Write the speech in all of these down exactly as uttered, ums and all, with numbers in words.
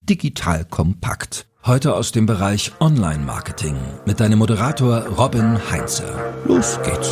digital kompakt. Heute aus dem Bereich Online-Marketing mit deinem Moderator Robin Heinze. Los geht's!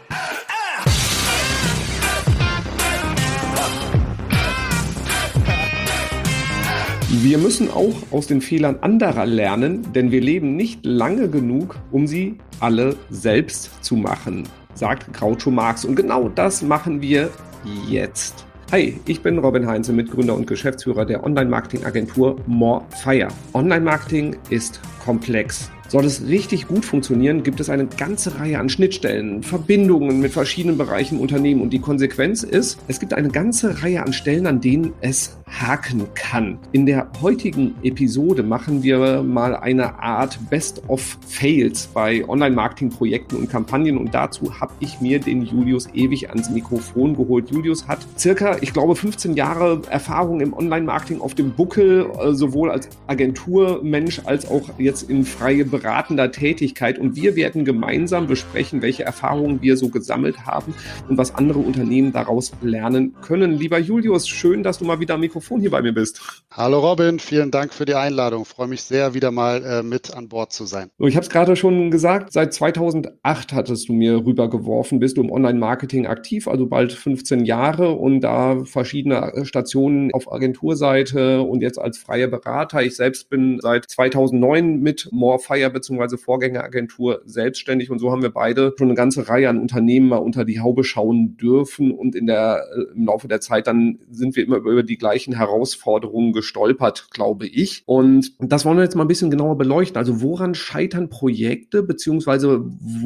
Wir müssen auch aus den Fehlern anderer lernen, denn wir leben nicht lange genug, um sie alle selbst zu machen, sagt Groucho Marx. Und genau das machen wir jetzt. Hi, ich bin Robin Heinze, Mitgründer und Geschäftsführer der Online-Marketing-Agentur Morefire. Online-Marketing ist komplex. Soll es richtig gut funktionieren, gibt es eine ganze Reihe an Schnittstellen, Verbindungen mit verschiedenen Bereichen im Unternehmen. Und die Konsequenz ist, es gibt eine ganze Reihe an Stellen, an denen es haken kann. In der heutigen Episode machen wir mal eine Art Best of Fails bei Online-Marketing-Projekten und Kampagnen. Und dazu habe ich mir den Julius Ewig ans Mikrofon geholt. Julius hat circa, ich glaube, fünfzehn Jahre Erfahrung im Online-Marketing auf dem Buckel, sowohl als Agenturmensch als auch jetzt in freie beratender Tätigkeit, und wir werden gemeinsam besprechen, welche Erfahrungen wir so gesammelt haben und was andere Unternehmen daraus lernen können. Lieber Julius, schön, dass du mal wieder am Mikrofon hier bei mir bist. Hallo Robin, vielen Dank für die Einladung. Ich freue mich sehr, wieder mal äh, mit an Bord zu sein. So, ich habe es gerade schon gesagt, seit zweitausendacht hattest du mir rübergeworfen, bist du im Online-Marketing aktiv, also bald fünfzehn Jahre, und da verschiedene Stationen auf Agenturseite und jetzt als freier Berater. Ich selbst bin seit zweitausendneun mit Morefire bzw. Vorgängeragentur selbstständig, und so haben wir beide schon eine ganze Reihe an Unternehmen mal unter die Haube schauen dürfen, und in der, im Laufe der Zeit dann sind wir immer über die gleichen Herausforderungen gestolpert, glaube ich. Und das wollen wir jetzt mal ein bisschen genauer beleuchten. Also woran scheitern Projekte, beziehungsweise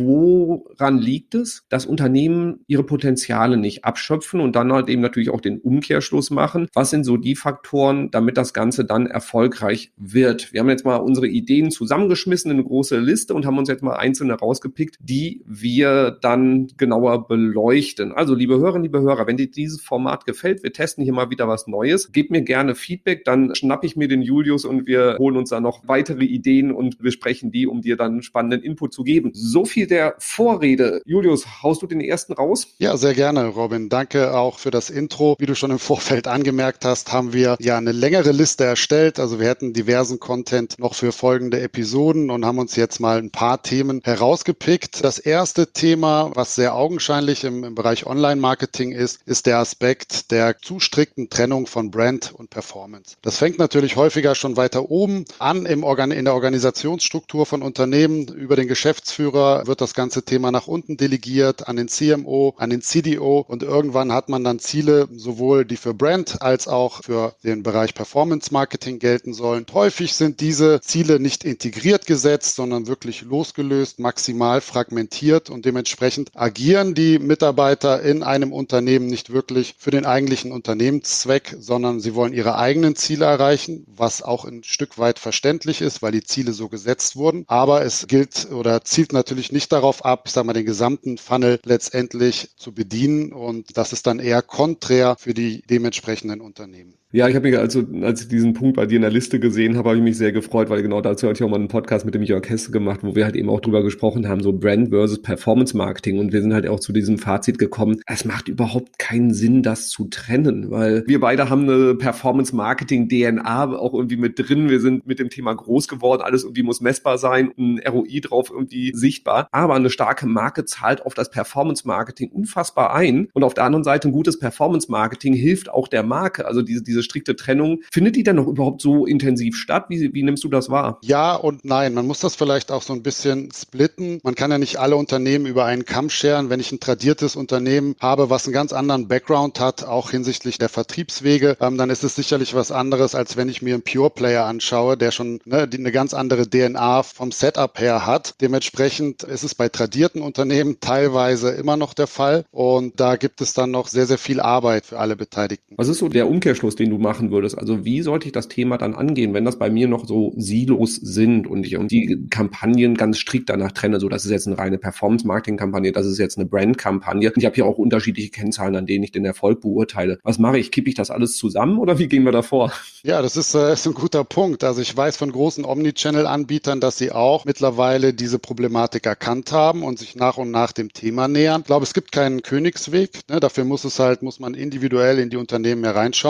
woran liegt es, dass Unternehmen ihre Potenziale nicht abschöpfen und dann halt eben natürlich auch den Umkehrschluss machen? Was sind so die Faktoren, damit das Ganze dann erfolgreich wird? Wir haben jetzt mal unsere Ideen zusammengeschmissen in eine große Liste und haben uns jetzt mal einzelne rausgepickt, die wir dann genauer beleuchten. Also liebe Hörerinnen, liebe Hörer, wenn dir dieses Format gefällt, wir testen hier mal wieder was Neues, gebt mir gerne Feedback, dann schnappe ich mir den Julius und wir holen uns da noch weitere Ideen und besprechen die, um dir dann spannenden Input zu geben. So viel der Vorrede. Julius, haust du den ersten raus? Ja, sehr gerne, Robin. Danke auch für das Intro. Wie du schon im Vorfeld angemerkt hast, haben wir ja eine längere Liste erstellt. Also wir hätten diversen Content noch für folgende Episoden und haben uns jetzt mal ein paar Themen herausgepickt. Das erste Thema, was sehr augenscheinlich im, im Bereich Online-Marketing ist, ist der Aspekt der zu strikten Trennung von Brand und Performance. Das fängt natürlich häufiger schon weiter oben an im Organ- in der Organisationsstruktur von Unternehmen. Über den Geschäftsführer wird das ganze Thema nach unten delegiert, an den C M O, an den C D O, und irgendwann hat man dann Ziele, sowohl die für Brand als auch für den Bereich Performance Marketing gelten sollen. Häufig sind diese Ziele nicht integriert gesetzt, sondern wirklich losgelöst, maximal fragmentiert, und dementsprechend agieren die Mitarbeiter in einem Unternehmen nicht wirklich für den eigentlichen Unternehmenszweck, sondern sie wollen ihre eigenen Ziele erreichen, was auch ein Stück weit verständlich ist, weil die Ziele so gesetzt wurden. Aber es gilt oder zielt natürlich nicht darauf ab, ich sage mal, den gesamten Funnel letztendlich zu bedienen, und das ist dann eher konträr für die dementsprechenden Unternehmen. Ja, ich habe mich, also, als ich diesen Punkt bei dir in der Liste gesehen habe, habe ich mich sehr gefreut, weil genau dazu hatte ich auch mal einen Podcast mit dem Jörg Hesse gemacht, wo wir halt eben auch drüber gesprochen haben, so Brand versus Performance Marketing, und wir sind halt auch zu diesem Fazit gekommen, es macht überhaupt keinen Sinn, das zu trennen, weil wir beide haben eine Performance Marketing D N A auch irgendwie mit drin, wir sind mit dem Thema groß geworden, alles irgendwie muss messbar sein, ein R O I drauf irgendwie sichtbar, aber eine starke Marke zahlt auf das Performance Marketing unfassbar ein, und auf der anderen Seite ein gutes Performance Marketing hilft auch der Marke, also diese, diese strikte Trennung, findet die dann noch überhaupt so intensiv statt? Wie, wie nimmst du das wahr? Ja und nein. Man muss das vielleicht auch so ein bisschen splitten. Man kann ja nicht alle Unternehmen über einen Kamm scheren. Wenn ich ein tradiertes Unternehmen habe, was einen ganz anderen Background hat, auch hinsichtlich der Vertriebswege, ähm, dann ist es sicherlich was anderes, als wenn ich mir einen Pure Player anschaue, der schon ne, die, eine ganz andere D N A vom Setup her hat. Dementsprechend ist es bei tradierten Unternehmen teilweise immer noch der Fall, und da gibt es dann noch sehr, sehr viel Arbeit für alle Beteiligten. Was ist so der Umkehrschluss, den du machen würdest? Also wie sollte ich das Thema dann angehen, wenn das bei mir noch so Silos sind und ich und die Kampagnen ganz strikt danach trenne, so das ist jetzt eine reine Performance-Marketing-Kampagne, das ist jetzt eine Brand-Kampagne. Und ich habe hier auch unterschiedliche Kennzahlen, an denen ich den Erfolg beurteile. Was mache ich? Kippe ich das alles zusammen oder wie gehen wir da vor? Ja, das ist, äh, ist ein guter Punkt. Also ich weiß von großen Omnichannel-Anbietern, dass sie auch mittlerweile diese Problematik erkannt haben und sich nach und nach dem Thema nähern. Ich glaube, es gibt keinen Königsweg. Ne? Dafür muss es halt, muss man individuell in die Unternehmen hereinschauen. Aber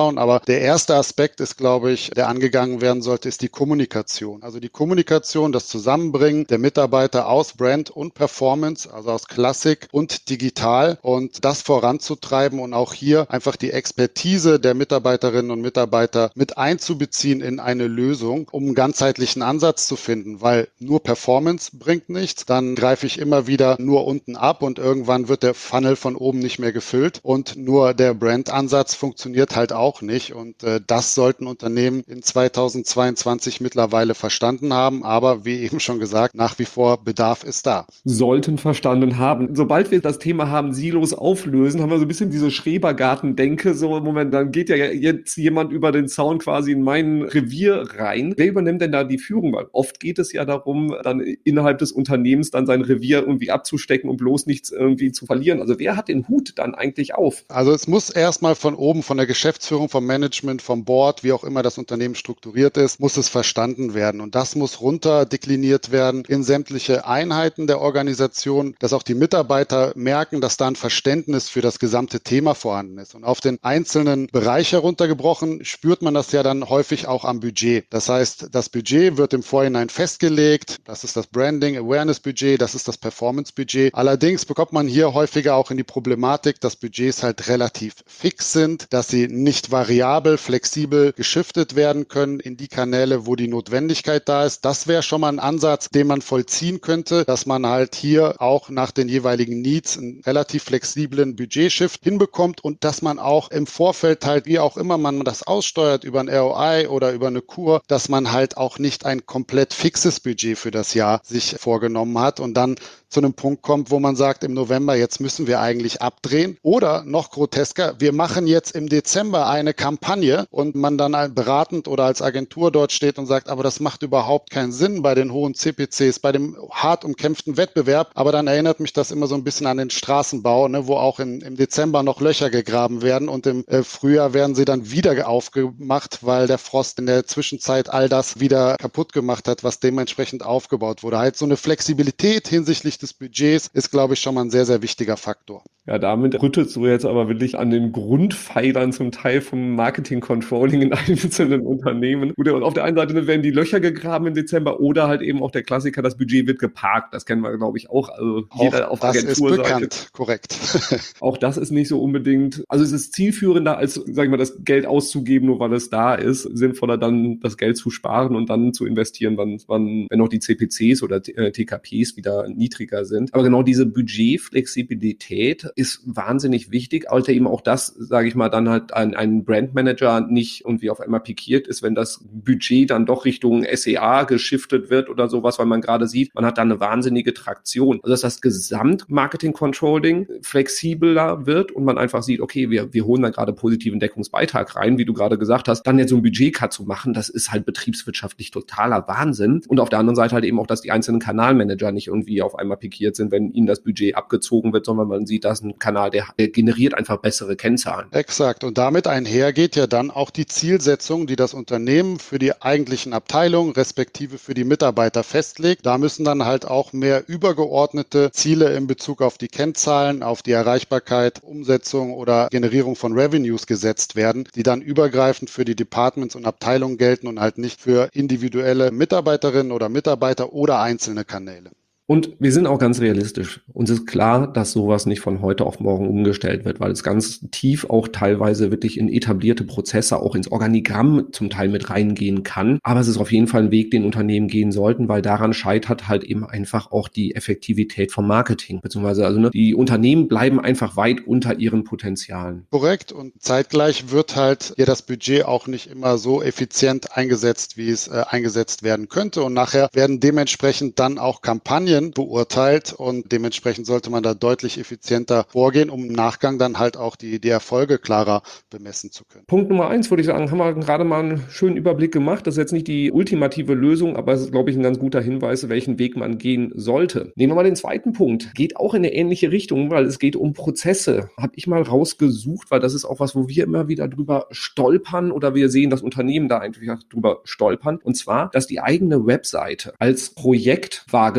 Der erste Aspekt ist, glaube ich, der angegangen werden sollte, ist die Kommunikation. Also die Kommunikation, das Zusammenbringen der Mitarbeiter aus Brand und Performance, also aus Klassik und digital und das voranzutreiben und auch hier einfach die Expertise der Mitarbeiterinnen und Mitarbeiter mit einzubeziehen in eine Lösung, um einen ganzheitlichen Ansatz zu finden, weil nur Performance bringt nichts, dann greife ich immer wieder nur unten ab und irgendwann wird der Funnel von oben nicht mehr gefüllt und nur der Brand-Ansatz funktioniert halt auch nicht und äh, das sollten Unternehmen in zweitausendzweiundzwanzig mittlerweile verstanden haben, aber wie eben schon gesagt, nach wie vor Bedarf ist da. Sollten verstanden haben. Sobald wir das Thema haben, Silos auflösen, haben wir so ein bisschen diese Schrebergarten-Denke, so im Moment, dann geht ja jetzt jemand über den Zaun quasi in mein Revier rein. Wer übernimmt denn da die Führung? Weil oft geht es ja darum, dann innerhalb des Unternehmens dann sein Revier irgendwie abzustecken und bloß nichts irgendwie zu verlieren. Also wer hat den Hut dann eigentlich auf? Also es muss erstmal von oben, von der Geschäftsführung, vom Management, vom Board, wie auch immer das Unternehmen strukturiert ist, muss es verstanden werden. Und das muss runterdekliniert werden in sämtliche Einheiten der Organisation, dass auch die Mitarbeiter merken, dass da ein Verständnis für das gesamte Thema vorhanden ist. Und auf den einzelnen Bereich heruntergebrochen spürt man das ja dann häufig auch am Budget. Das heißt, das Budget wird im Vorhinein festgelegt. Das ist das Branding, Awareness Budget, das ist das Performance Budget. Allerdings bekommt man hier häufiger auch in die Problematik, dass Budgets halt relativ fix sind, dass sie nicht variabel, flexibel geschiftet werden können in die Kanäle, wo die Notwendigkeit da ist. Das wäre schon mal ein Ansatz, den man vollziehen könnte, dass man halt hier auch nach den jeweiligen Needs einen relativ flexiblen Budgetshift hinbekommt und dass man auch im Vorfeld halt, wie auch immer man das aussteuert, über ein R O I oder über eine Kur, dass man halt auch nicht ein komplett fixes Budget für das Jahr sich vorgenommen hat und dann zu einem Punkt kommt, wo man sagt, im November, jetzt müssen wir eigentlich abdrehen. Oder noch grotesker, wir machen jetzt im Dezember eine Kampagne und man dann beratend oder als Agentur dort steht und sagt, aber das macht überhaupt keinen Sinn bei den hohen C P Cs, bei dem hart umkämpften Wettbewerb. Aber dann erinnert mich das immer so ein bisschen an den Straßenbau, ne, wo auch in, im Dezember noch Löcher gegraben werden und im äh, Frühjahr werden sie dann wieder aufgemacht, weil der Frost in der Zwischenzeit all das wieder kaputt gemacht hat, was dementsprechend aufgebaut wurde. Halt so eine Flexibilität hinsichtlich des Budgets ist, glaube ich, schon mal ein sehr, sehr wichtiger Faktor. Ja, damit rüttelst du jetzt aber wirklich an den Grundpfeilern zum Teil vom Marketing-Controlling in einzelnen Unternehmen. Gut, und auf der einen Seite werden die Löcher gegraben im Dezember oder halt eben auch der Klassiker, das Budget wird geparkt. Das kennen wir, glaube ich, auch. Also jeder auch auf das Agenturseite. Ist bekannt, korrekt. Auch das ist nicht so unbedingt, also es ist zielführender, als, sag ich mal, das Geld auszugeben, nur weil es da ist. Sinnvoller dann, das Geld zu sparen und dann zu investieren, wann, wann, wenn auch die C P Cs oder T K Ps wieder niedriger sind. Aber genau diese Budgetflexibilität ist wahnsinnig wichtig, weil eben auch das, sage ich mal, dann halt ein, ein Brandmanager nicht irgendwie auf einmal pikiert ist, wenn das Budget dann doch Richtung S E A geschiftet wird oder sowas, weil man gerade sieht, man hat da eine wahnsinnige Traktion. Also dass das Gesamt-Marketing-Controlling flexibler wird und man einfach sieht, okay, wir, wir holen da gerade positiven Deckungsbeitrag rein, wie du gerade gesagt hast, dann jetzt so ein Budget-Cut zu machen, das ist halt betriebswirtschaftlich totaler Wahnsinn. Und auf der anderen Seite halt eben auch, dass die einzelnen Kanalmanager nicht irgendwie auf einmal pikiert sind, wenn ihnen das Budget abgezogen wird, sondern man sieht, dass ein Kanal, der, der generiert einfach bessere Kennzahlen. Exakt. Und damit einher geht ja dann auch die Zielsetzung, die das Unternehmen für die eigentlichen Abteilungen respektive für die Mitarbeiter festlegt. Da müssen dann halt auch mehr übergeordnete Ziele in Bezug auf die Kennzahlen, auf die Erreichbarkeit, Umsetzung oder Generierung von Revenues gesetzt werden, die dann übergreifend für die Departments und Abteilungen gelten und halt nicht für individuelle Mitarbeiterinnen oder Mitarbeiter oder einzelne Kanäle. Und wir sind auch ganz realistisch. Uns ist klar, dass sowas nicht von heute auf morgen umgestellt wird, weil es ganz tief auch teilweise wirklich in etablierte Prozesse, auch ins Organigramm zum Teil mit reingehen kann. Aber es ist auf jeden Fall ein Weg, den Unternehmen gehen sollten, weil daran scheitert halt eben einfach auch die Effektivität vom Marketing. Beziehungsweise also ne, die Unternehmen bleiben einfach weit unter ihren Potenzialen. Korrekt. Und zeitgleich wird halt ja das Budget auch nicht immer so effizient eingesetzt, wie es äh, eingesetzt werden könnte. Und nachher werden dementsprechend dann auch Kampagnen beurteilt und dementsprechend sollte man da deutlich effizienter vorgehen, um im Nachgang dann halt auch die, die Erfolge klarer bemessen zu können. Punkt Nummer eins, würde ich sagen, haben wir gerade mal einen schönen Überblick gemacht. Das ist jetzt nicht die ultimative Lösung, aber es ist, glaube ich, ein ganz guter Hinweis, welchen Weg man gehen sollte. Nehmen wir mal den zweiten Punkt. Geht auch in eine ähnliche Richtung, weil es geht um Prozesse. Habe ich mal rausgesucht, weil das ist auch was, wo wir immer wieder drüber stolpern oder wir sehen, dass Unternehmen da einfach drüber stolpern. Und zwar, dass die eigene Webseite als Projekt wahrgenommen wird.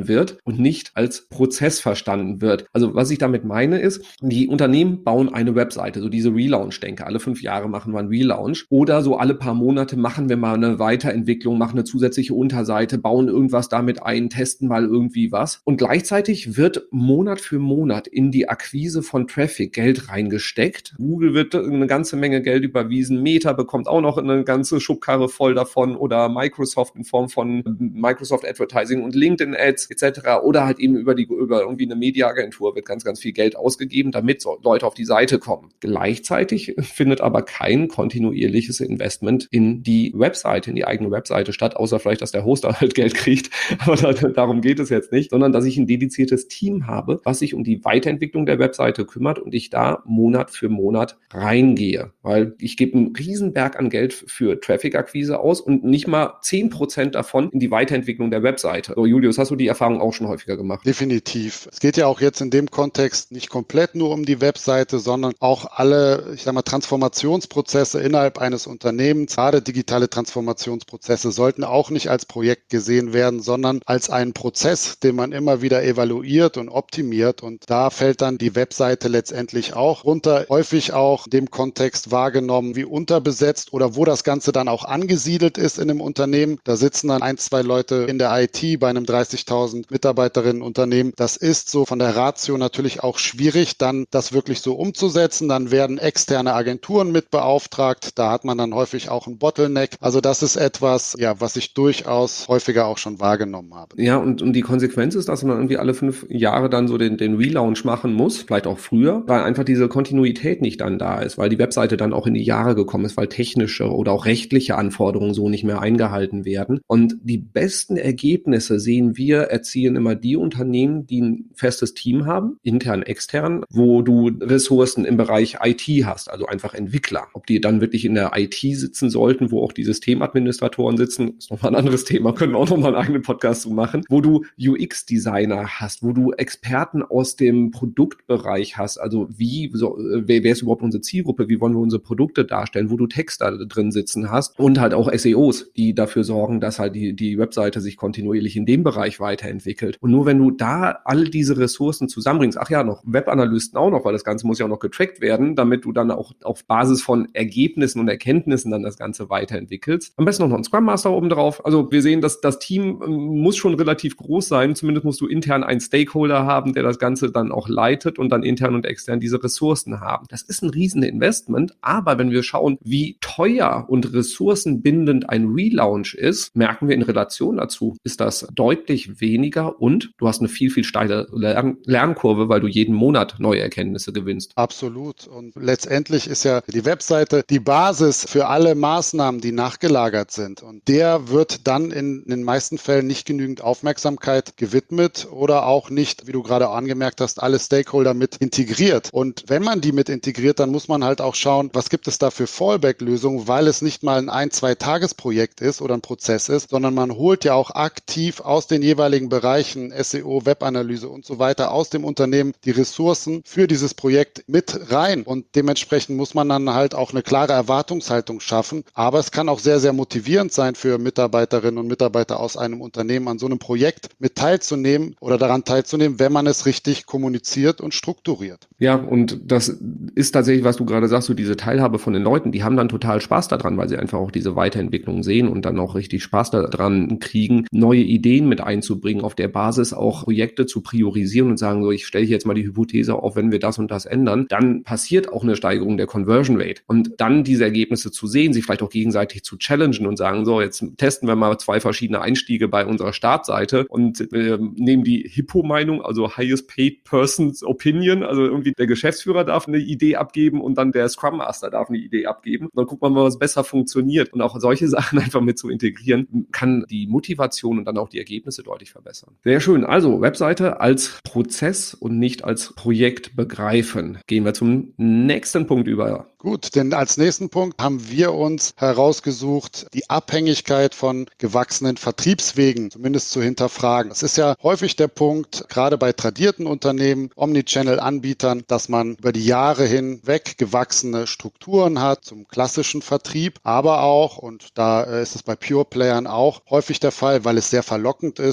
verstanden wird und nicht als Prozess verstanden wird. Also was ich damit meine ist, die Unternehmen bauen eine Webseite, so diese Relaunch-Denke. Alle fünf Jahre machen wir einen Relaunch oder so alle paar Monate machen wir mal eine Weiterentwicklung, machen eine zusätzliche Unterseite, bauen irgendwas damit ein, testen mal irgendwie was. Und gleichzeitig wird Monat für Monat in die Akquise von Traffic Geld reingesteckt. Google wird eine ganze Menge Geld überwiesen, Meta bekommt auch noch eine ganze Schubkarre voll davon oder Microsoft in Form von Microsoft Advertising und LinkedIn Ads et cetera. Oder halt eben über die über irgendwie eine Mediaagentur wird ganz, ganz viel Geld ausgegeben, damit so Leute auf die Seite kommen. Gleichzeitig findet aber kein kontinuierliches Investment in die Webseite, in die eigene Webseite statt, außer vielleicht, dass der Hoster halt Geld kriegt. Aber da, darum geht es jetzt nicht, sondern dass ich ein dediziertes Team habe, was sich um die Weiterentwicklung der Webseite kümmert und ich da Monat für Monat reingehe. Weil ich gebe einen Riesenberg an Geld für Traffic-Akquise aus und nicht mal zehn Prozent davon in die Weiterentwicklung der Webseite. So, Julius, hast du die Erfahrung auch schon häufiger gemacht? Definitiv. Es geht ja auch jetzt in dem Kontext nicht komplett nur um die Webseite, sondern auch alle, ich sag mal, Transformationsprozesse innerhalb eines Unternehmens, gerade digitale Transformationsprozesse, sollten auch nicht als Projekt gesehen werden, sondern als einen Prozess, den man immer wieder evaluiert und optimiert. Und da fällt dann die Webseite letztendlich auch runter. Häufig auch in dem Kontext wahrgenommen wie unterbesetzt oder wo das Ganze dann auch angesiedelt ist in einem Unternehmen. Da sitzen dann ein, zwei Leute in der I T bei einem dreißigtausend Mitarbeiterinnen Unternehmen. Das ist so von der Ratio natürlich auch schwierig, dann das wirklich so umzusetzen. Dann werden externe Agenturen mit beauftragt. Da hat man dann häufig auch einen Bottleneck. Also das ist etwas, ja, was ich durchaus häufiger auch schon wahrgenommen habe. Ja, und, und die Konsequenz ist, dass man irgendwie alle fünf Jahre dann so den, den Relaunch machen muss, vielleicht auch früher, weil einfach diese Kontinuität nicht dann da ist, weil die Webseite dann auch in die Jahre gekommen ist, weil technische oder auch rechtliche Anforderungen so nicht mehr eingehalten werden. Und die besten Ergebnisse sehen wir, erzielen immer die Unternehmen, die ein festes Team haben, intern, extern, wo du Ressourcen im Bereich I T hast, also einfach Entwickler. Ob die dann wirklich in der I T sitzen sollten, wo auch die Systemadministratoren sitzen, ist nochmal ein anderes Thema, können wir auch nochmal einen eigenen Podcast zu machen, wo du U X-Designer hast, wo du Experten aus dem Produktbereich hast, also wie, so, wer, wer ist überhaupt unsere Zielgruppe, wie wollen wir unsere Produkte darstellen, wo du Texter drin sitzen hast und halt auch S E Os, die dafür sorgen, dass halt die, die Webseite sich kontinuierlich in dem Bereich weiterentwickelt. Und nur wenn du da all diese Ressourcen zusammenbringst, ach ja, noch Webanalysten auch noch, weil das Ganze muss ja auch noch getrackt werden, damit du dann auch auf Basis von Ergebnissen und Erkenntnissen dann das Ganze weiterentwickelst. Am besten noch ein Scrum Master oben drauf. Also wir sehen, dass das Team muss schon relativ groß sein. Zumindest musst du intern einen Stakeholder haben, der das Ganze dann auch leitet und dann intern und extern diese Ressourcen haben. Das ist ein riesen Investment, aber wenn wir schauen, wie teuer und ressourcenbindend ein Relaunch ist, merken wir in Relation dazu, ist das deutlich weniger und du hast eine viel, viel steile Lern- Lernkurve, weil du jeden Monat neue Erkenntnisse gewinnst. Absolut. Und letztendlich ist ja die Webseite die Basis für alle Maßnahmen, die nachgelagert sind. Und der wird dann in, in den meisten Fällen nicht genügend Aufmerksamkeit gewidmet oder auch nicht, wie du gerade angemerkt hast, alle Stakeholder mit integriert. Und wenn man die mit integriert, dann muss man halt auch schauen, was gibt es da für Fallback-Lösungen, weil es nicht mal ein ein-, zwei-Tages-Projekt ist oder ein Prozess ist, sondern man holt ja auch aktiv aus den jeweiligen Bereichen S E O, Webanalyse und so weiter aus dem Unternehmen die Ressourcen für dieses Projekt mit rein. Und dementsprechend muss man dann halt auch eine klare Erwartungshaltung schaffen. Aber es kann auch sehr, sehr motivierend sein für Mitarbeiterinnen und Mitarbeiter aus einem Unternehmen, an so einem Projekt mit teilzunehmen oder daran teilzunehmen, wenn man es richtig kommuniziert und strukturiert. Ja, und das ist tatsächlich, was du gerade sagst, so diese Teilhabe von den Leuten, die haben dann total Spaß daran, weil sie einfach auch diese Weiterentwicklung sehen und dann auch richtig Spaß daran kriegen, neue Ideen mit einzubringen, auf der Basis auch Projekte zu priorisieren und sagen, so, ich stelle jetzt mal die Hypothese auf, wenn wir das und das ändern, dann passiert auch eine Steigerung der Conversion Rate. Und dann diese Ergebnisse zu sehen, sich vielleicht auch gegenseitig zu challengen und sagen, so, jetzt testen wir mal zwei verschiedene Einstiege bei unserer Startseite und äh, nehmen die Hippo-Meinung, also Highest Paid Person's Opinion, also irgendwie der Geschäftsführer darf eine Idee abgeben und dann der Scrum Master darf eine Idee abgeben. Und dann guckt man mal, was besser funktioniert. Und auch solche Sachen einfach mit zu integrieren, kann die Motivation und dann auch die Ergebnisse deutlich verbessern. Sehr schön. Also Webseite als Prozess und nicht als Projekt begreifen. Gehen wir zum nächsten Punkt über. Gut, denn als nächsten Punkt haben wir uns herausgesucht, die Abhängigkeit von gewachsenen Vertriebswegen zumindest zu hinterfragen. Das ist ja häufig der Punkt, gerade bei tradierten Unternehmen, Omnichannel-Anbietern, dass man über die Jahre hinweg gewachsene Strukturen hat zum klassischen Vertrieb, aber auch, und da ist es bei Pure-Playern auch häufig der Fall, weil es sehr verlockend ist, dass man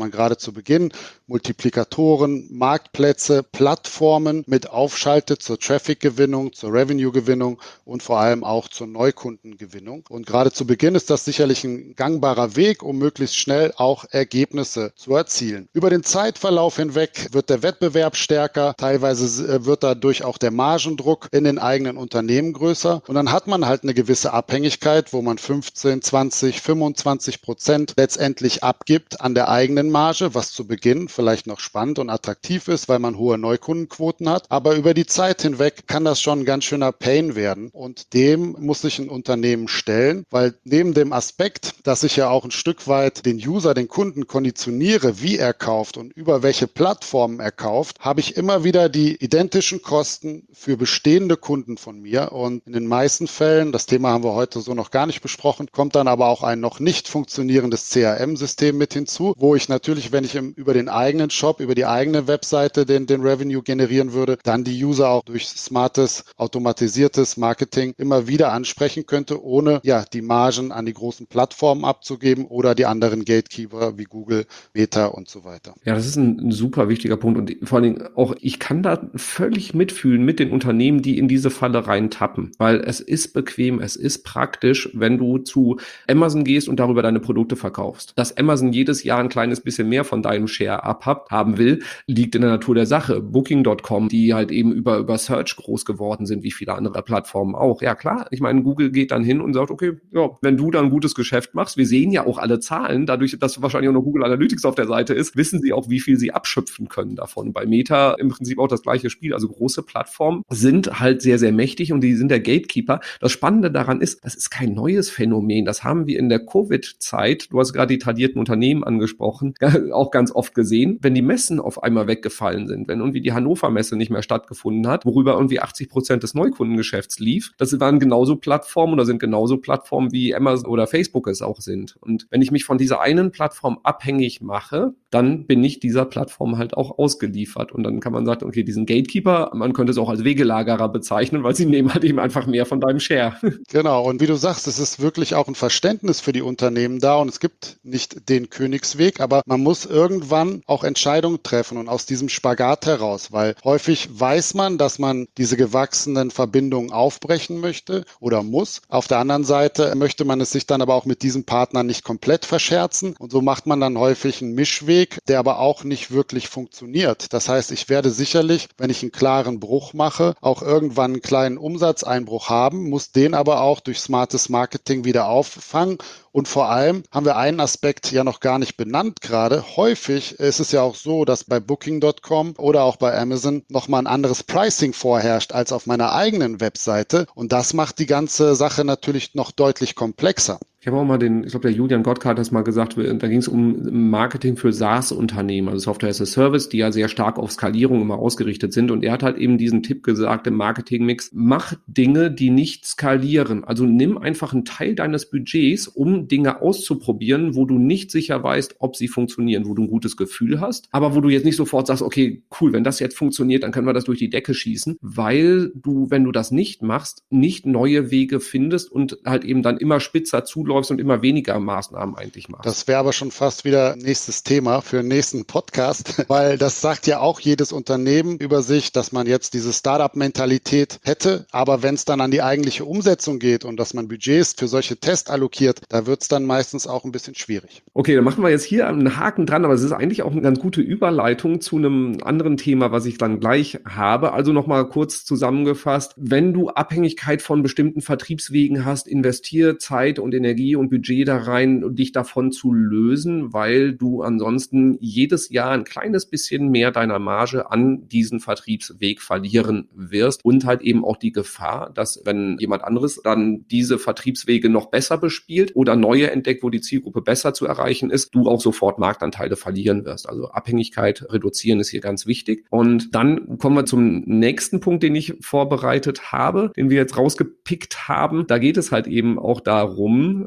man gerade zu Beginn Multiplikatoren, Marktplätze, Plattformen mit aufschaltet zur Traffic-Gewinnung, zur Revenue-Gewinnung und vor allem auch zur Neukundengewinnung. Und gerade zu Beginn ist das sicherlich ein gangbarer Weg, um möglichst schnell auch Ergebnisse zu erzielen. Über den Zeitverlauf hinweg wird der Wettbewerb stärker, teilweise wird dadurch auch der Margendruck in den eigenen Unternehmen größer und dann hat man halt eine gewisse Abhängigkeit, wo man fünfzehn, zwanzig, fünfundzwanzig Prozent letztendlich abgibt an der eigenen Marge, was zu Beginn vielleicht noch spannend und attraktiv ist, weil man hohe Neukundenquoten hat, aber über die Zeit hinweg kann das schon ein ganz schöner Pain werden und dem muss sich ein Unternehmen stellen, weil neben dem Aspekt, dass ich ja auch ein Stück weit den User, den Kunden konditioniere, wie er kauft und über welche Plattformen er kauft, habe ich immer wieder die identischen Kosten für bestehende Kunden von mir und in den meisten Fällen, das Thema haben wir heute so noch gar nicht besprochen, kommt dann aber auch ein noch nicht funktionierendes C R M-System mit hinzu, wo ich natürlich, wenn ich im, über den eigenen Shop, über die eigene Webseite den, den Revenue generieren würde, dann die User auch durch smartes, automatisiertes Marketing immer wieder ansprechen könnte, ohne ja die Margen an die großen Plattformen abzugeben oder die anderen Gatekeeper wie Google, Meta und so weiter. Ja, das ist ein, ein super wichtiger Punkt und vor allen Dingen auch, ich kann da völlig mitfühlen mit den Unternehmen, die in diese Falle reintappen, weil es ist bequem, es ist praktisch, wenn du zu Amazon gehst und darüber deine Produkte verkaufst. Dass Amazon jedes Jahr ein kleines bisschen mehr von deinem Share abhabt, haben will, liegt in der Natur der Sache. Booking Punkt com, die halt eben über, über Search groß geworden sind, wie viele andere Plattformen auch. Ja klar, ich meine, Google geht dann hin und sagt, okay, ja, wenn du da ein gutes Geschäft machst, wir sehen ja auch alle Zahlen, dadurch, dass wahrscheinlich auch noch Google Analytics auf der Seite ist, wissen sie auch, wie viel sie abschöpfen können davon. Bei Meta im Prinzip auch das gleiche Spiel. Also große Plattformen sind halt sehr, sehr mächtig und die sind der Gatekeeper. Das Spannende daran ist, das ist kein neues Phänomen. Das haben wir in der Covid-Zeit, du hast gerade die tradierten Unternehmen angesprochen, auch ganz oft gesehen, wenn die Messen auf einmal weggefallen sind, wenn irgendwie die Hannover Messe nicht mehr stattgefunden hat, worüber irgendwie achtzig Prozent des Neukundengeschäfts lief. Das waren genauso Plattformen oder sind genauso Plattformen wie Amazon oder Facebook es auch sind. Und wenn ich mich von dieser einen Plattform abhängig mache, dann bin ich dieser Plattform halt auch ausgeliefert. Und dann kann man sagen, okay, diesen Gatekeeper, man könnte es auch als Wegelagerer bezeichnen, weil sie nehmen halt eben einfach mehr von deinem Share. Genau, und wie du sagst, es ist wirklich auch ein Verständnis für die Unternehmen da und es gibt nicht den Königsweg, aber man muss irgendwann auch Entscheidungen treffen und aus diesem Spagat heraus, weil häufig weiß man, dass man diese gewachsenen Verbindungen aufbrechen möchte oder muss. Auf der anderen Seite möchte man es sich dann aber auch mit diesem Partner nicht komplett verscherzen und so macht man dann häufig einen Mischweg, der aber auch nicht wirklich funktioniert. Das heißt, ich werde sicherlich, wenn ich einen klaren Bruch mache, auch irgendwann einen kleinen Umsatzeinbruch haben, muss den aber auch durch smartes Marketing wieder auffangen. Und vor allem haben wir einen Aspekt ja noch gar nicht benannt gerade. Häufig ist es ja auch so, dass bei Booking Punkt com oder auch bei Amazon nochmal ein anderes Pricing vorherrscht als auf meiner eigenen Webseite. Und das macht die ganze Sache natürlich noch deutlich komplexer. Ich habe auch mal den, ich glaube, der Julian Gottkardt hat das mal gesagt, da ging es um Marketing für SaaS-Unternehmen, also Software as a Service, die ja sehr stark auf Skalierung immer ausgerichtet sind. Und er hat halt eben diesen Tipp gesagt im Marketingmix, mach Dinge, die nicht skalieren. Also nimm einfach einen Teil deines Budgets, um Dinge auszuprobieren, wo du nicht sicher weißt, ob sie funktionieren, wo du ein gutes Gefühl hast, aber wo du jetzt nicht sofort sagst, okay, cool, wenn das jetzt funktioniert, dann können wir das durch die Decke schießen, weil du, wenn du das nicht machst, nicht neue Wege findest und halt eben dann immer spitzer zuläufst und immer weniger Maßnahmen eigentlich machst. Das wäre aber schon fast wieder nächstes Thema für den nächsten Podcast, weil das sagt ja auch jedes Unternehmen über sich, dass man jetzt diese Startup-Mentalität hätte, aber wenn es dann an die eigentliche Umsetzung geht und dass man Budgets für solche Tests allokiert, da wird es dann meistens auch ein bisschen schwierig. Okay, dann machen wir jetzt hier einen Haken dran, aber es ist eigentlich auch eine ganz gute Überleitung zu einem anderen Thema, was ich dann gleich habe. Also nochmal kurz zusammengefasst, wenn du Abhängigkeit von bestimmten Vertriebswegen hast, investier Zeit und Energie und Budget da rein, dich davon zu lösen, weil du ansonsten jedes Jahr ein kleines bisschen mehr deiner Marge an diesen Vertriebsweg verlieren wirst und halt eben auch die Gefahr, dass wenn jemand anderes dann diese Vertriebswege noch besser bespielt oder neue entdeckt, wo die Zielgruppe besser zu erreichen ist, du auch sofort Marktanteile verlieren wirst. Also Abhängigkeit reduzieren ist hier ganz wichtig. Und dann kommen wir zum nächsten Punkt, den ich vorbereitet habe, den wir jetzt rausgepickt haben. Da geht es halt eben auch darum,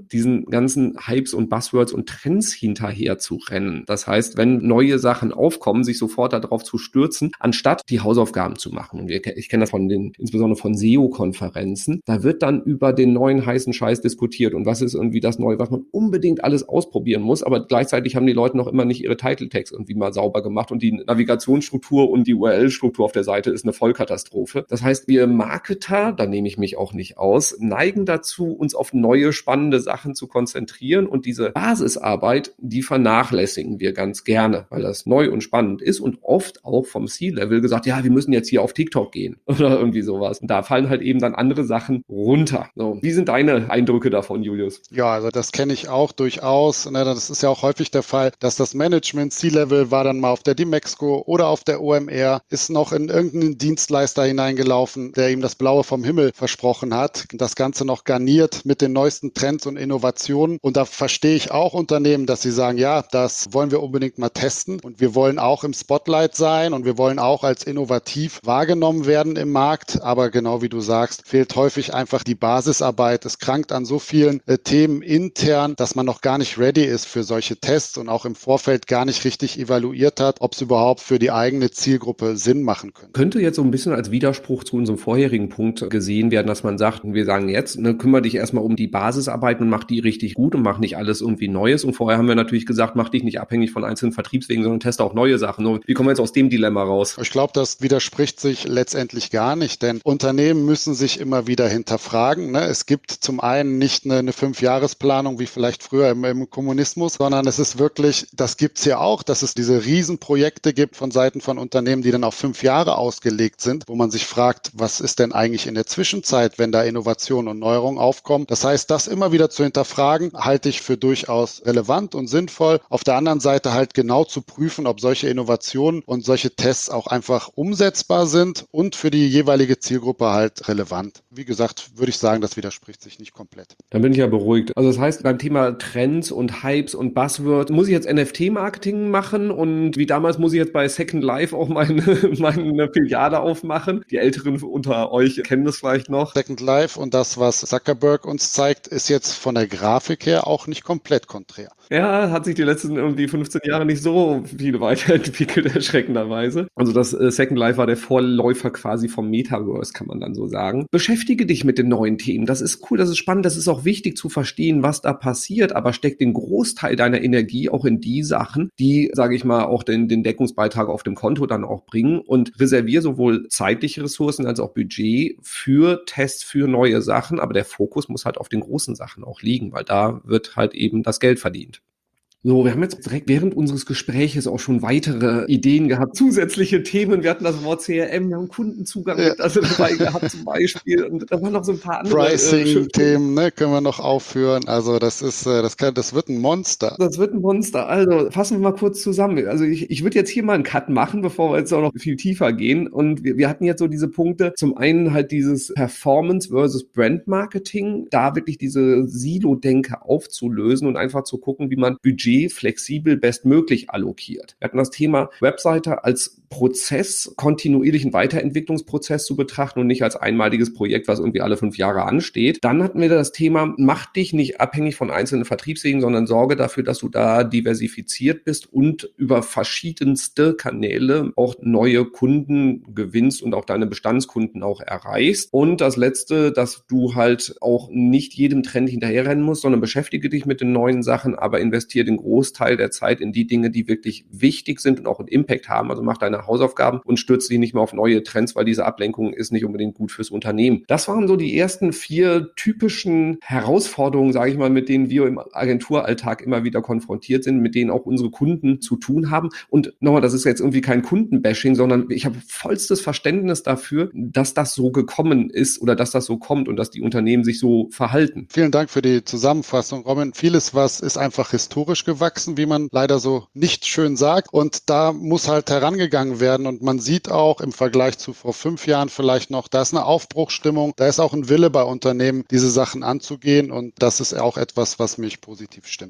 diesen ganzen Hypes und Buzzwords und Trends hinterher zu rennen. Das heißt, wenn neue Sachen aufkommen, sich sofort darauf zu stürzen, anstatt die Hausaufgaben zu machen. Und ich kenne das von den, insbesondere von S E O-Konferenzen. Da wird dann über den neuen heißen Scheiß diskutiert und was ist irgendwie das Neue, was man unbedingt alles ausprobieren muss, aber gleichzeitig haben die Leute noch immer nicht ihre Title Tags irgendwie mal sauber gemacht und die Navigationsstruktur und die U R L-Struktur auf der Seite ist eine Vollkatastrophe. Das heißt, wir Marketer, da nehme ich mich auch nicht aus, neigen dazu, uns auf neue, spannende Sachen zu konzentrieren und diese Basisarbeit, die vernachlässigen wir ganz gerne, weil das neu und spannend ist und oft auch vom C-Level gesagt, ja, wir müssen jetzt hier auf TikTok gehen oder irgendwie sowas. Und da fallen halt eben dann andere Sachen runter. So, wie sind deine Eindrücke davon, Julius? Ja, also das kenne ich auch durchaus. Das ist ja auch häufig der Fall, dass das Management C-Level war dann mal auf der Dimexco oder auf der O M R, ist noch in irgendeinen Dienstleister hineingelaufen, der ihm das Blaue vom Himmel versprochen hat. Das Ganze noch garniert mit den neuesten Trends und Innovationen. Und da verstehe ich auch Unternehmen, dass sie sagen, ja, das wollen wir unbedingt mal testen und wir wollen auch im Spotlight sein und wir wollen auch als innovativ wahrgenommen werden im Markt. Aber genau wie du sagst, fehlt häufig einfach die Basisarbeit. Es krankt an so vielen äh, Themen intern, dass man noch gar nicht ready ist für solche Tests und auch im Vorfeld gar nicht richtig evaluiert hat, ob es überhaupt für die eigene Zielgruppe Sinn machen könnte. Könnte jetzt so ein bisschen als Widerspruch zu unserem vorherigen Punkt gesehen werden, dass man sagt, wir sagen jetzt, ne, kümmere dich erstmal um die Basisarbeit und mach die richtig gut und mach nicht alles irgendwie Neues. Und vorher haben wir natürlich gesagt, mach dich nicht abhängig von einzelnen Vertriebswegen, sondern teste auch neue Sachen. So, wie kommen wir jetzt aus dem Dilemma raus? Ich glaube, das widerspricht sich letztendlich gar nicht, denn Unternehmen müssen sich immer wieder hinterfragen. Ne? Es gibt zum einen nicht eine, eine Fünfjahresplanung wie vielleicht früher im, im Kommunismus, sondern es ist wirklich, das gibt es ja auch, dass es diese Riesenprojekte gibt von Seiten von Unternehmen, die dann auf fünf Jahre ausgelegt sind, wo man sich fragt, was ist denn eigentlich in der Zwischenzeit, wenn da Innovation und Neuerung aufkommen. Das heißt, das immer wieder zu hinterfragen, halte ich für durchaus relevant und sinnvoll. Auf der anderen Seite halt genau zu prüfen, ob solche Innovationen und solche Tests auch einfach umsetzbar sind und für die jeweilige Zielgruppe halt relevant. Wie gesagt, würde ich sagen, das widerspricht sich nicht komplett. Dann bin ich ja beruhigt. Also das heißt, beim Thema Trends und Hypes und Buzzword, muss ich jetzt N F T-Marketing machen und wie damals muss ich jetzt bei Second Life auch meine, meine Filiale aufmachen. Die Älteren unter euch kennen das vielleicht noch. Second Life und das, was Zuckerberg uns zeigt, ist jetzt von der Grafik her auch nicht komplett konträr. Ja, hat sich die letzten irgendwie fünfzehn Jahre nicht so viel weiterentwickelt, erschreckenderweise. Also das äh, Second Life war der Vorläufer quasi vom Metaverse, kann man dann so sagen. Beschäftige dich mit den neuen Themen. Das ist cool, das ist spannend, das ist auch wichtig zu verstehen, was da passiert, aber steck den Großteil deiner Energie auch in die Sachen, die, sage ich mal, auch den, den Deckungsbeitrag auf dem Konto dann auch bringen und reservier sowohl zeitliche Ressourcen als auch Budget für Tests, für neue Sachen, aber der Fokus muss halt auf den großen Sachen auch liegen, weil da wird halt eben das Geld verdient. So, wir haben jetzt direkt während unseres Gespräches auch schon weitere Ideen gehabt, zusätzliche Themen. Wir hatten das Wort C R M, wir haben Kundenzugang ja. mit also dabei gehabt zum Beispiel. Und da waren noch so ein paar andere Pricing-Themen, äh, ne, können wir noch aufführen. Also das ist, äh, das kann, das wird ein Monster. Das wird ein Monster. Also fassen wir mal kurz zusammen. Also ich, ich würde jetzt hier mal einen Cut machen, bevor wir jetzt auch noch viel tiefer gehen. Und wir, wir hatten jetzt so diese Punkte. Zum einen halt dieses Performance versus Brand Marketing, da wirklich diese Silo-Denke aufzulösen und einfach zu gucken, wie man Budget flexibel bestmöglich allokiert. Wir hatten das Thema Webseite als Prozess, kontinuierlichen Weiterentwicklungsprozess zu betrachten und nicht als einmaliges Projekt, was irgendwie alle fünf Jahre ansteht. Dann hatten wir das Thema, mach dich nicht abhängig von einzelnen Vertriebswegen, sondern sorge dafür, dass du da diversifiziert bist und über verschiedenste Kanäle auch neue Kunden gewinnst und auch deine Bestandskunden auch erreichst. Und das Letzte, dass du halt auch nicht jedem Trend hinterherrennen musst, sondern beschäftige dich mit den neuen Sachen, aber investiere den Großteil der Zeit in die Dinge, die wirklich wichtig sind und auch einen Impact haben. Also mach deine Hausaufgaben und stürze dich nicht mehr auf neue Trends, weil diese Ablenkung ist nicht unbedingt gut fürs Unternehmen. Das waren so die ersten vier typischen Herausforderungen, sage ich mal, mit denen wir im Agenturalltag immer wieder konfrontiert sind, mit denen auch unsere Kunden zu tun haben. Und nochmal, das ist jetzt irgendwie kein Kundenbashing, sondern ich habe vollstes Verständnis dafür, dass das so gekommen ist oder dass das so kommt und dass die Unternehmen sich so verhalten. Vielen Dank für die Zusammenfassung, Robin. Vieles, was ist einfach historisch gewachsen, wie man leider so nicht schön sagt. Und da muss halt herangegangen werden. Und man sieht auch im Vergleich zu vor fünf Jahren vielleicht noch, da ist eine Aufbruchsstimmung, da ist auch ein Wille bei Unternehmen, diese Sachen anzugehen. Und das ist auch etwas, was mich positiv stimmt.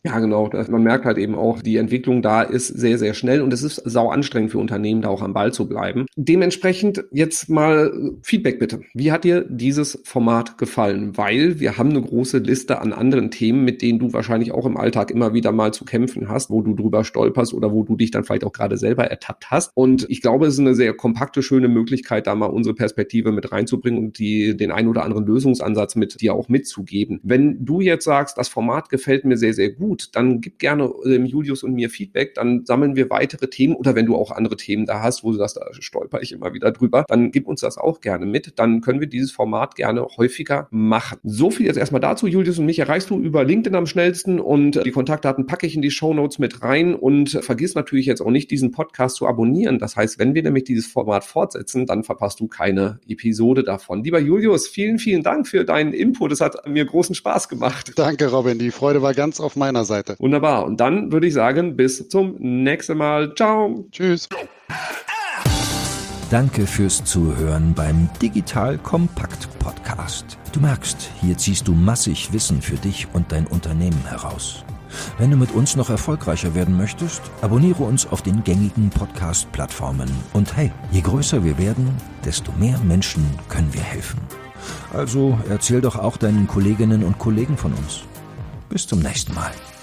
Ja, genau. Man merkt halt eben auch, die Entwicklung da ist sehr, sehr schnell und es ist sau anstrengend für Unternehmen, da auch am Ball zu bleiben. Dementsprechend jetzt mal Feedback bitte. Wie hat dir dieses Format gefallen? Weil wir haben eine große Liste an anderen Themen, mit denen du wahrscheinlich auch im Alltag immer wieder mal zu kämpfen hast, wo du drüber stolperst oder wo du dich dann vielleicht auch gerade selber ertappt hast. Und ich glaube, es ist eine sehr kompakte, schöne Möglichkeit, da mal unsere Perspektive mit reinzubringen und die, den ein oder anderen Lösungsansatz mit dir auch mitzugeben. Wenn du jetzt sagst, das Format gefällt mir sehr, sehr gut, dann gib gerne ähm, Julius und mir Feedback, dann sammeln wir weitere Themen oder wenn du auch andere Themen da hast, wo du sagst, da stolper ich immer wieder drüber, dann gib uns das auch gerne mit, dann können wir dieses Format gerne häufiger machen. So viel jetzt erstmal dazu. Julius und mich erreichst du über LinkedIn am schnellsten und die Kontaktdaten packe ich in die Shownotes mit rein und vergiss natürlich jetzt auch nicht, diesen Podcast zu abonnieren. Das heißt, wenn wir nämlich dieses Format fortsetzen, dann verpasst du keine Episode davon. Lieber Julius, vielen, vielen Dank für deinen Input. Es hat mir großen Spaß gemacht. Danke, Robin. Die Freude war ganz auf meiner Seite. Wunderbar. Und dann würde ich sagen, bis zum nächsten Mal. Ciao. Tschüss. Danke fürs Zuhören beim Digital Kompakt Podcast. Du merkst, hier ziehst du massig Wissen für dich und dein Unternehmen heraus. Wenn du mit uns noch erfolgreicher werden möchtest, abonniere uns auf den gängigen Podcast-Plattformen. Und hey, je größer wir werden, desto mehr Menschen können wir helfen. Also erzähl doch auch deinen Kolleginnen und Kollegen von uns. Bis zum nächsten Mal.